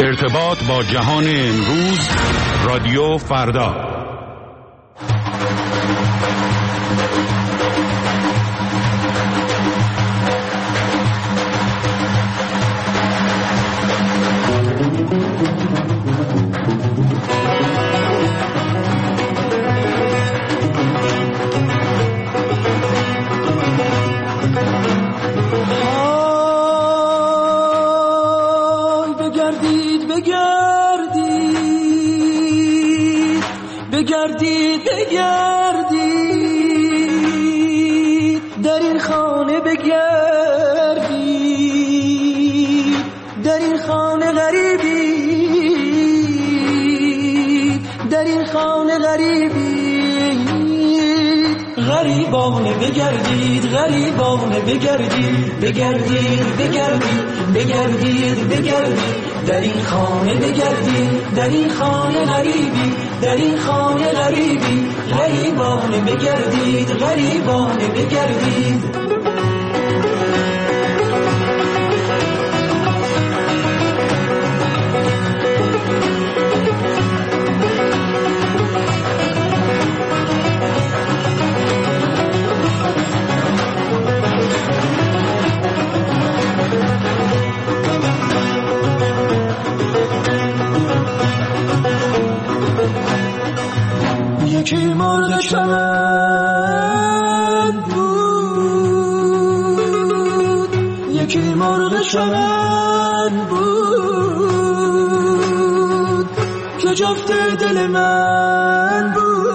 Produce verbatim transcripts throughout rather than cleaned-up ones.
ارتباط با جهان امروز، رادیو فردا. بگردید بگردید در این خانه، بگردید در این خانه غریبید، در این خانه غریبید. غریبانه بگردید، غریبانه بگردید، بگردید بگردید بگردید بگردید در این خانه، بگردید در این خانه غریبی، در این خانه غریبی. غریبانه بگردید، غریبانه بگردید. یکی مرغ چمن بود، یکی مرغ چمن بود که جفت دل من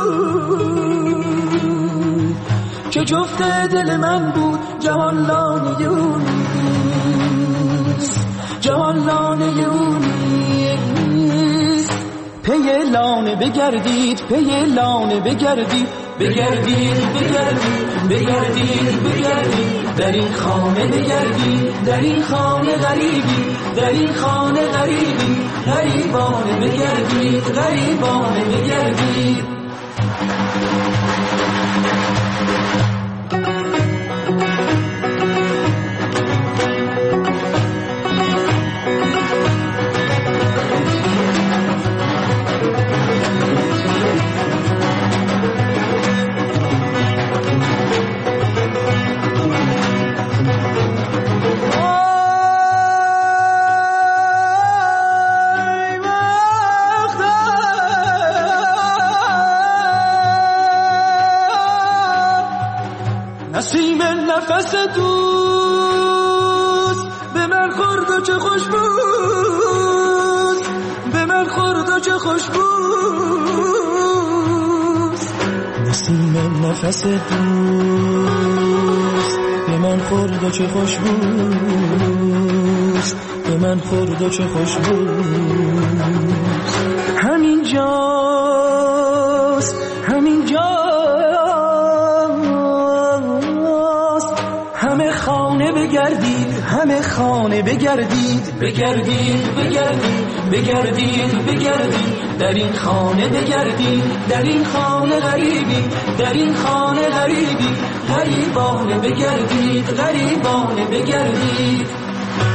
بود، که جفت دل من بود. جهان لانه اونیست، جهان لانه اونیست. پی لانه بگردید، پی لانه بگردید، بگردید بگردید بگردید بگردید در این خانه، بگردید در این خانه غریبی، در این خانه غریبی. غریبانه بگردید، غریبانه بگردید. نسیم نفس دوست به من خورد و چه خوش بود، به من خورد و چه خوش بود. نسیم نفس دوست به من خورد و چه خوش بود، به من خورد و چه خوش بود. همین جاست، همین جاست. همه خانه بگردید، همه خانه بگردید، بگردید بگردید بگردید بگردید در این خانه، بگردید در این خانه غریبی، در این خانه غریبی. غریبانه بگردید، غریبانه بگردید.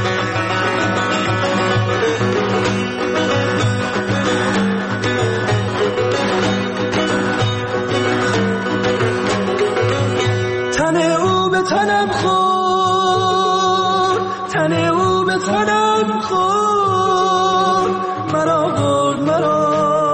تنم خورد، تن او به تنم خورد، مرا برد مرا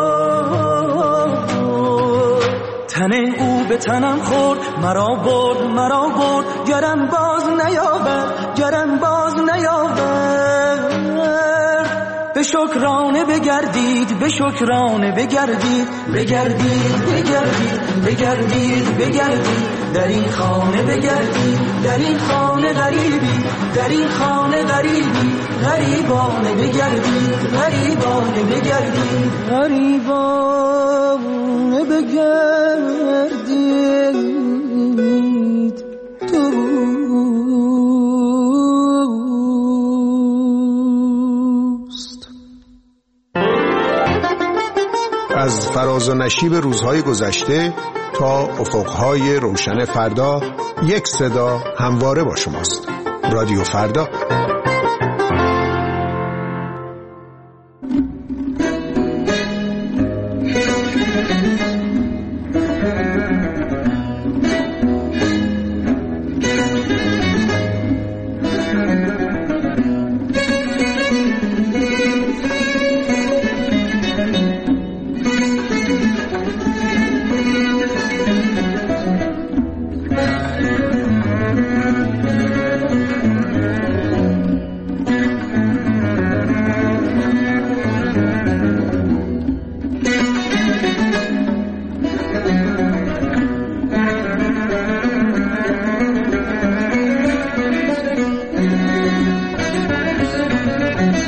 برد. تن او به تنم خورد، مرا برد مرا برد. گرم باز نیاورد، گرم باز نیاورد. به شکرانه بگردید، به شکرانه بگردید، بگردید بگردید بگردید بگردید در این خانه، بگردید در این خانه غریبی، در این خانه غریبی. غریبانه بگردید، غریبانه بگردید، غریبانه بگردید. دوست از فراز و نشیب روزهای گذشته تا افقهای روشن فردا، یک صدا همواره با شماست. رادیو فردا.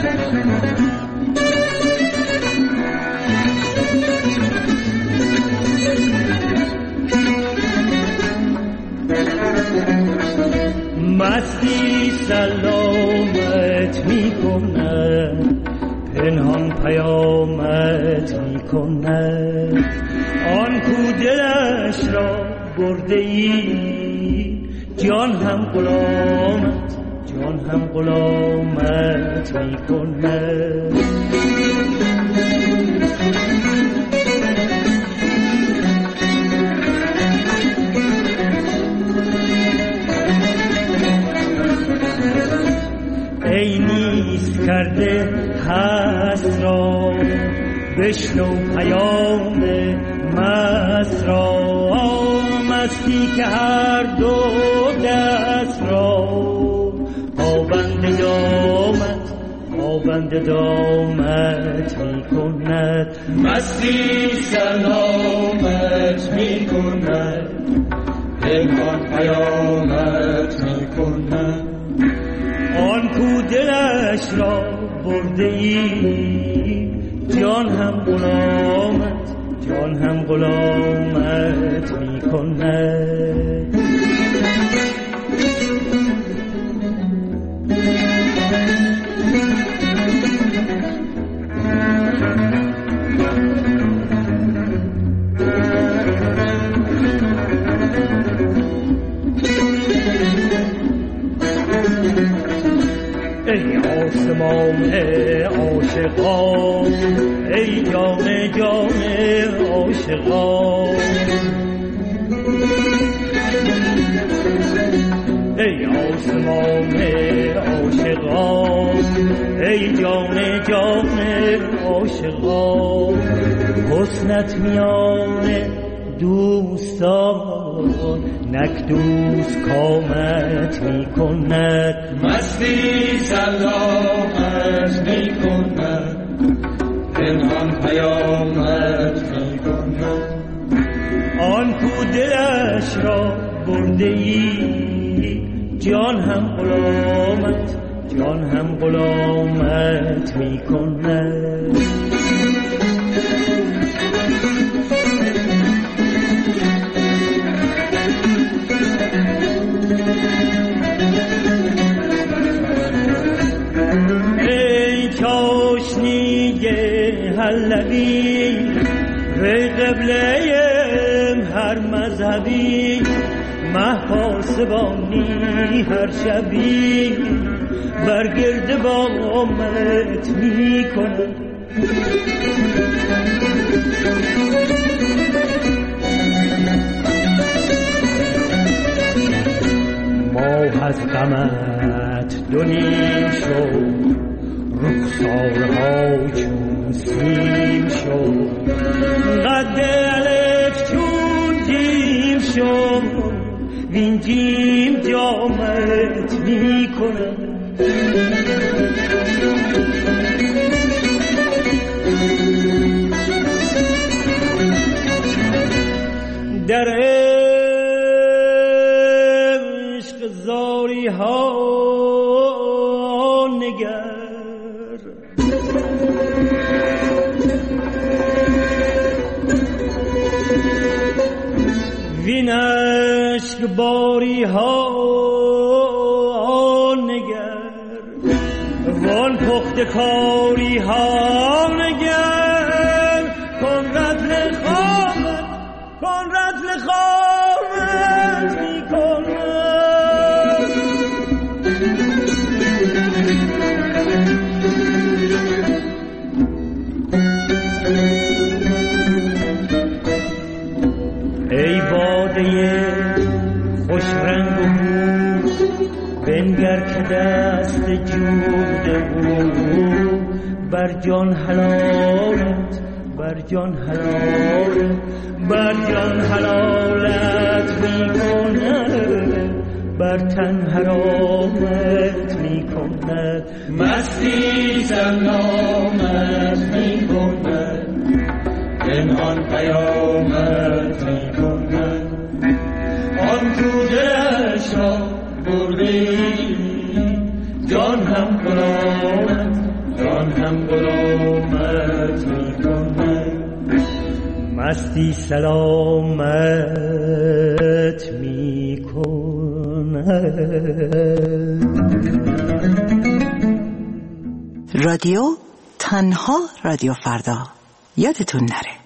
مستی سلامت می کند، پنهان پیامت می کند. آن کو دلش را برده ای، جان هم غلامت، جان هم غلامت می کند. ای نیست کرده هست را، بشنو پیام مست را. مستی که هر دو دست را پابند دامت، پابند دامت می کند. مستی سلامت می کند، پنهان پیامت می کند. آن کو دلش را برده ای، جان هم غلامت، جان هم غلامت می کند. ای آسمان عاشقان، ای جان جان عاشقان. ای آسمان عاشقان، ای جان جان عاشقان. حسنت میان دوستان، نک دوست کامت می کند. مستی سلامت می کند، پنهان پیامت می کند. آن کو دلش را برده ای، جان هم غلامت، جان هم غلامت می کند. ای چاشنی حلبی، ای قبله هر مذهبی. مه پاسبانی هر شبی، برگرد بامت می کند. ماه از غمت دو نیم شد، رخسارها چون سیم شد. قد الف چون جیم شد، وین جیم جامت می کند. در عشق زاری ها نگر، وین عشق باری ها نگر، وان پخت کاری ها نگر. کن رطل خوابت، کن رطل خوابت می کند. ای باده خوش رنگ و بو، بنگر که دست جود او. بر جان حلالت، بر جان حلالت، بر جان حلالت می کند. بر تن حرامت می کند. مستی سلامت می کند، پنهان پیامت می کند. آن کو دلش را برده ای، جان هم غلامت، جان هم غلامت می کند. مستی سلامت می کند. رادیو تنها رادیو فردا، یادتون نره.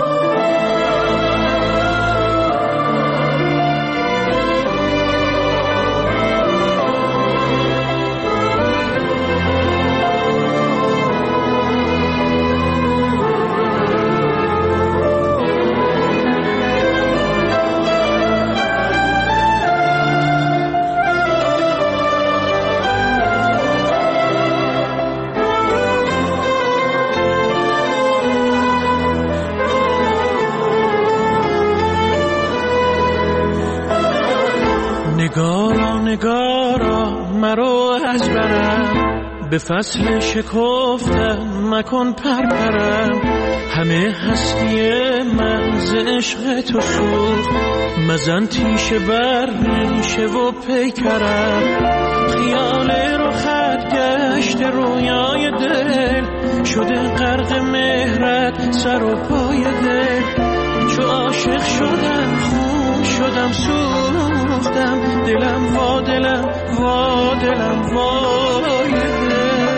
نگارا نگارا مرو از برم، به فصل شکفتم مکن پرپرم. همه هستی من ز عشق تو سوخت، مزن تیشه بر ریشه و پیکرم. خیال رخت گشت رویای دل، شده غرق مهرت سر و پای دل. چو عاشق شدم خون شدم سوختم، دلم وا دلم وا دلم وای دل.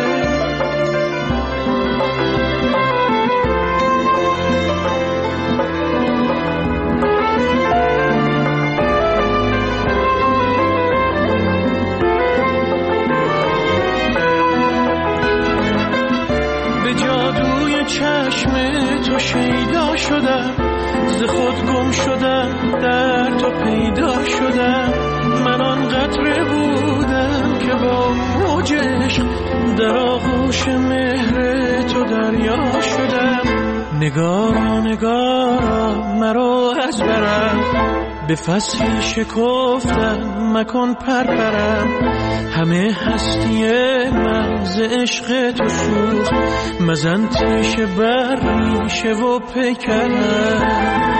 به جادوی چشم تو شیدا شدم، ز خود گم شدم در تو پیدا شدم. من آن قطره بودم که با موج عشق در آغوش مهر تو دریا شدم. نگارا نگارا مرو از برم، به فصل شکفتم مکن پرپرم. همه هستی من ز عشق تو سوخت، مزن تیشه بر ریشه و پیکرم.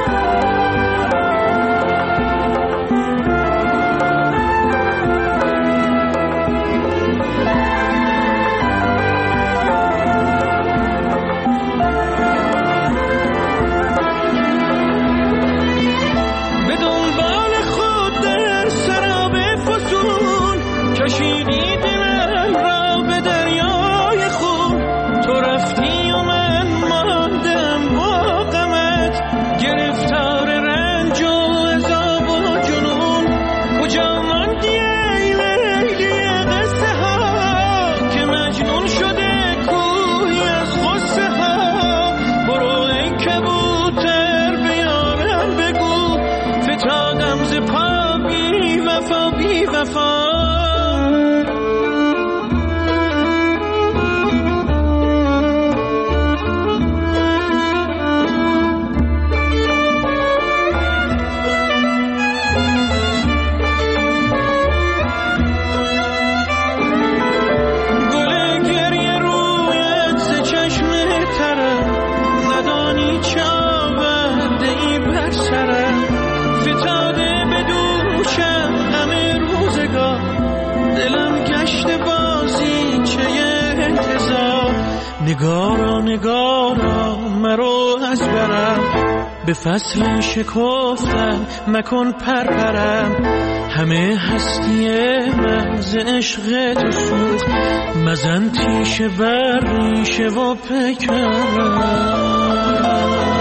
نگارا نگارا مرو از برم، به فصل شکفتم مکن پرپرم. همه هستی من ز عشق تو سوخت، مزن تیشه بر ریشه و پیکرم.